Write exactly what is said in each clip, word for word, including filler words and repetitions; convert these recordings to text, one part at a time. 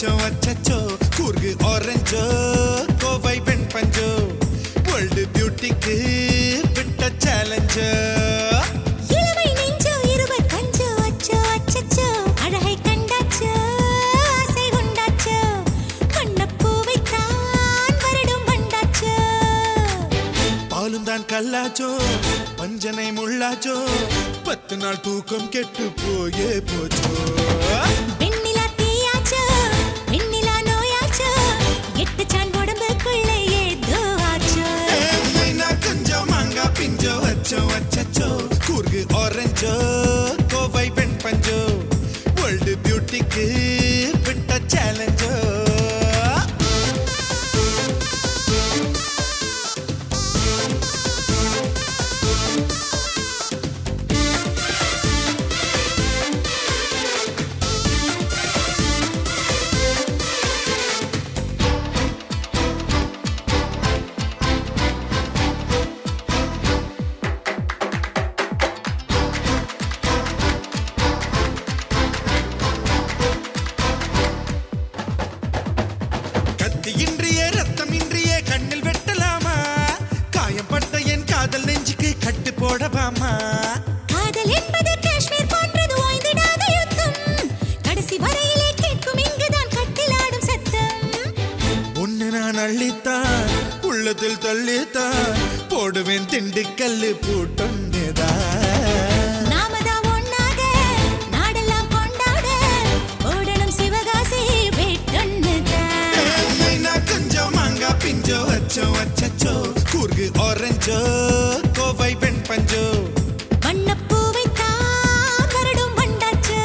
அச்சோ அச்சச்சோ கூர்கு ஆரஞ்சோ கோவை பெண் பஞ்சோ வேர்ல்டு பியூட்டிக்கு விட்ட சேலஞ்சோ இளமை நெஞ்சோ இருபத்தஞ்சோ அச்சோ அச்சச்சோ அழகை கண்டாச்சோ ஆசை உண்டாச்சோ வண்ணப்பூவைத்தான் வருடும் வண்டாச்சோ பாலும் தான் கல்லாச்சோ பஞ்சனை முள்ளாச்சோ பத்து நாள் தூக்கம் கெட்டு போயே போச்சோ வெண்ணிலா தீயாச்சோ வெண்ணிலா நோயாச்சோ எட்டு சான் உடம்புக்குள்ளே ஏதோ ஆச்சோ மைனா கொஞ்சம் மாங்கா பிஞ்சோ அச்சோ அச்சச்சோ கூர்கு ஆரஞ்சோ கோவை பெண் பஞ்சோ வேர்ல்டு பியூட்டிக்கு விட்ட சேலஞ்சோ இன்றிய ரத்தம் இன்றிய கண்ணில் வெட்டலாமா காயம்பட்ட என் காதல் நெஞ்சுக்கு கட்டு போடவாமா காதல் என்பது காஷ்மீர் போன்றது ஓய்ந்திடாத யுத்தம் கடைசி வரையிலே கேட்கும் இங்குதான் கட்டிலாடும் சத்தம் ஒன்னு நான் அள்ளித்தான் உள்ளத்தில் தள்ளித்தான் போடுவேன் திண்டுக்கல்லு பூட்டொன்னுதான் நாமதான் ஒன்னாக நாடெல்லாம் கொண்டாட ஓடணும் சிவகாசி வேட்டொன்னுதான் மைனா கொஞ்சம் மாங்கா பிஞ்சோ அச்சோ அச்சச்சோ கூர்கு ஆரஞ்சோ கோவை பெண் பஞ்சோ வண்ணப்பூவைத்தான் வருடும் வண்டாச்சோ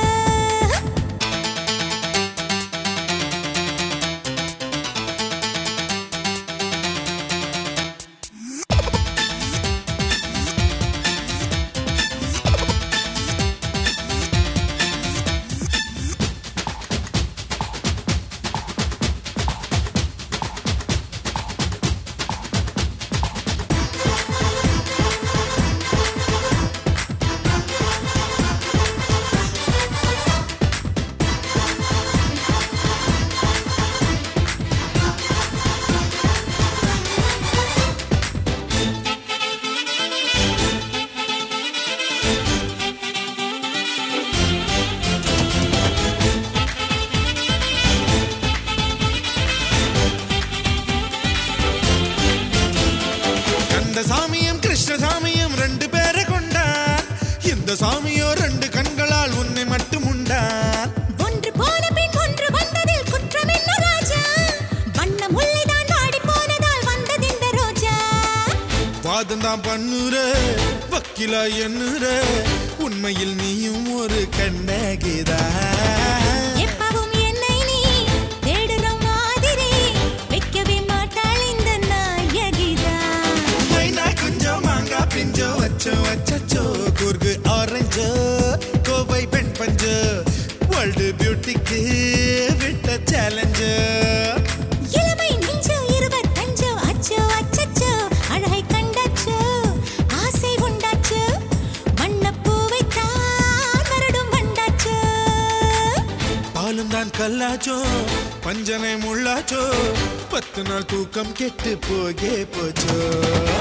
சாமியும் கிருஷ்ணசாமியும் ரெண்டு பேரை கொண்டான் இந்த சாமியோ ரெண்டு கண்களால் உன்னை மட்டும் உண்டான் ஒன்று போன பின் ஒன்று வந்ததில் குற்றம் என்ன ராஜா வண்ண முல்லைதான் வாடி போனதால் வந்தது இந்த ரோஜா வாதம் தான் பண்ணுற வக்கீலா என்னுற உண்மையில் நீயும் ஒரு கண்ணகிதா எப்பவும் என்னை நீ தேடுற மாதிரி வைக்கவே மாட்டாள் இந்த நாயகிதா மைனா கொஞ்சம் மாங்கா பிஞ்சோ அச்சோ அச்சச்சோ கூர்கு ஆரஞ்சோ கோவை பெண் பஞ்சோ வேர்ல்டு பியூட்டிக்கு விட்ட சேலஞ்சோ இளமை நெஞ்சோ இருபத்தஞ்சோ அச்சோ அச்சச்சோ அழகை கண்டாச்சோ ஆசை உண்டாச்சோ வண்ணப்பூவைத்தான் வருடும் வண்டாச்சோ பாலும் தான் கல்லாச்சோ பஞ்சனை முள்ளாச்சோ பத்து நாள் தூக்கம் கெட்டு போகே போச்சோ